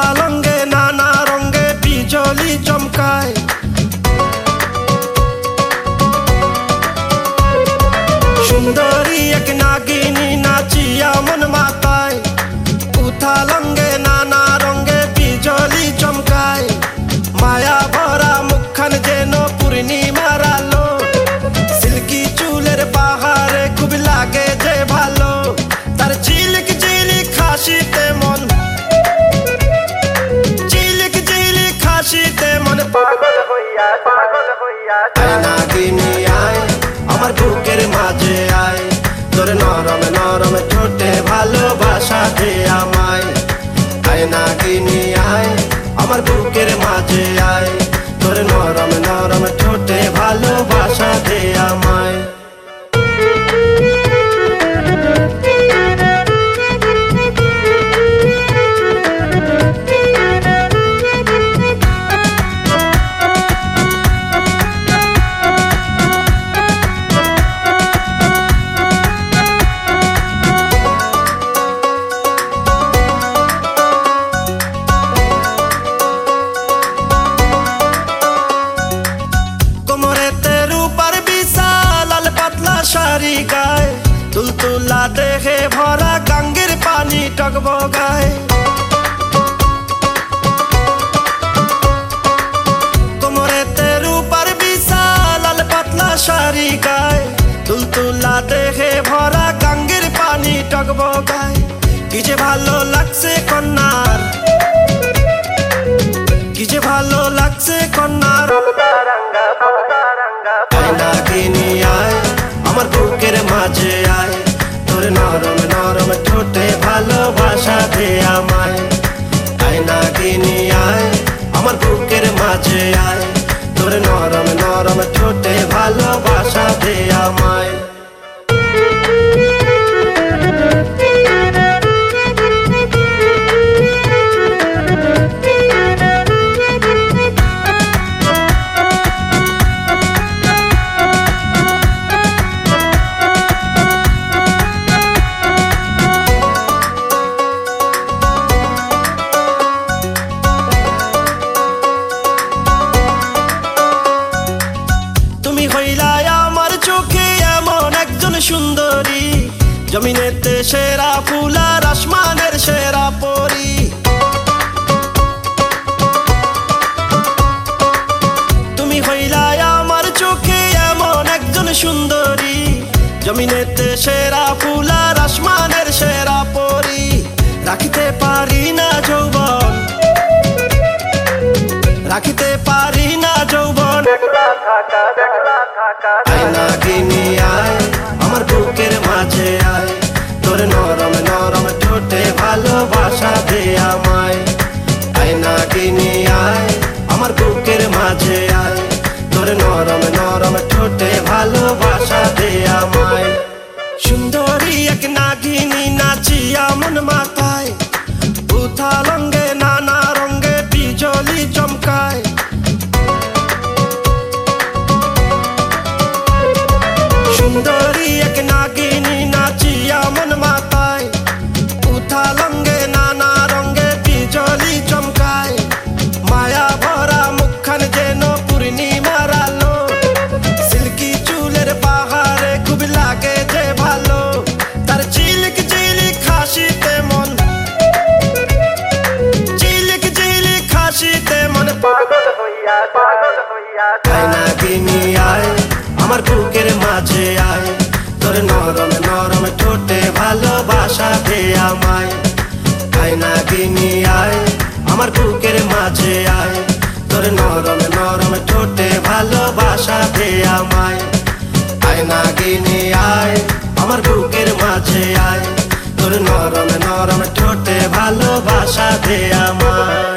লঙ্গে নানা রঙে বিজলি চমকায়। সুন্দরী এক নাগিনী নাচিয়া মন মাতায়। উথা লঙ্গে নানা রঙে বিজলি চমকায়। মায়া ভরা মুখখান যেন পূর্ণিমার আলো। সিল্কি চুলের পাহাড়ে খুব লাগে যে ভালো। তার ঝিলিক ঝিলিক হাসিতে মন, ঝিলিক ঝিলিক হাসিতে মন পাগল হইয়া যায়। নাগিনী আয় আমার বুকের মাঝে আয়। তোর নরম নরম ঠোঁটে ভালোবাসা দে আমায়। আয় নাগিনী আয় আমার বুকের মাঝে আয়। তোর নরম নরম ঠোঁটে ভালোবাসা দে আমায়। শাড়ি গায়ে তুলতুলা দেখে ভরা গাঙ্গের পানি টকবগায়। কোমরেতে রূপার বিশাল লাল পাতলা শাড়ি গায়ে তুলতুলা দেখে ভরা গাঙ্গের পানি টকবগায়। কি যে ভালো লাগছে কন্যার, কি যে ভালো লাগছে কন্যার। নাগিনী আয় আমার বুকের মাঝে আয়। তোর নরম নরম ঠোঁটে ভালোবাসা দে আমায়। আয় নাগিনী আয় আমার বুকের মাঝে আয়। তোর নরম নরম ঠোঁটে ভালোবাসা দে আমায়। আমার চোখে এমন একজন সুন্দরী, জমিনেতে সেরা ফুল আর আসমানের সেরা পরী। তুমি হইলা আমার চোখে এমন একজন সুন্দরী, জমিনেতে সেরা ফুল আর আসমানের সেরা পরী। রাখিতে পারি না যৌবন, রাখিতে পারি না যৌবন। আয় নাগিনী আয় আমার বুকের মাঝে আয়। তোর নরম নরম ঠোঁটে ভালোবাসা দে আমায়। আয় নাগিনী আয় আমার বুকের মাঝে আয়। তোর নরম নরম ঠোঁটে ভালোবাসা দে আমায়। সুন্দরী এক নাগিনী নাচিয়া মন মাতায়। উথা লঙ্গে নানা রঙে বিজলি চমকায়। সুন্দরী এক নাগিনী নাচিয়া মন মাতায়। উথা লঙ্গে নানা রঙে বিজলি চমকায়। মায়া ভরা মুখখান যেন পূর্ণিমার আলো। সিল্কি চুলের পাহাড়ে খুব লাগে যে ভালো। তার ঝিলিক ঝিলিক হাসিতে মন, ঝিলিক ঝিলিক হাসিতে মন পাগল হইয়া যায়। নাগিনী আয় আমার বুকের মাঝে আয়। তোর নরম নরম ঠোঁটে ভালোবাসা দে আমায়। আয় নাগিনী আয় আমার বুকের মাঝে আয়। তোর নরম নরম ঠোঁটে ভালোবাসা দে আমায়। আয় নাগিনী আয় আমার বুকের মাঝে আয়। তোর নরম নরম ঠোঁটে ভালোবাসা দে আমায়।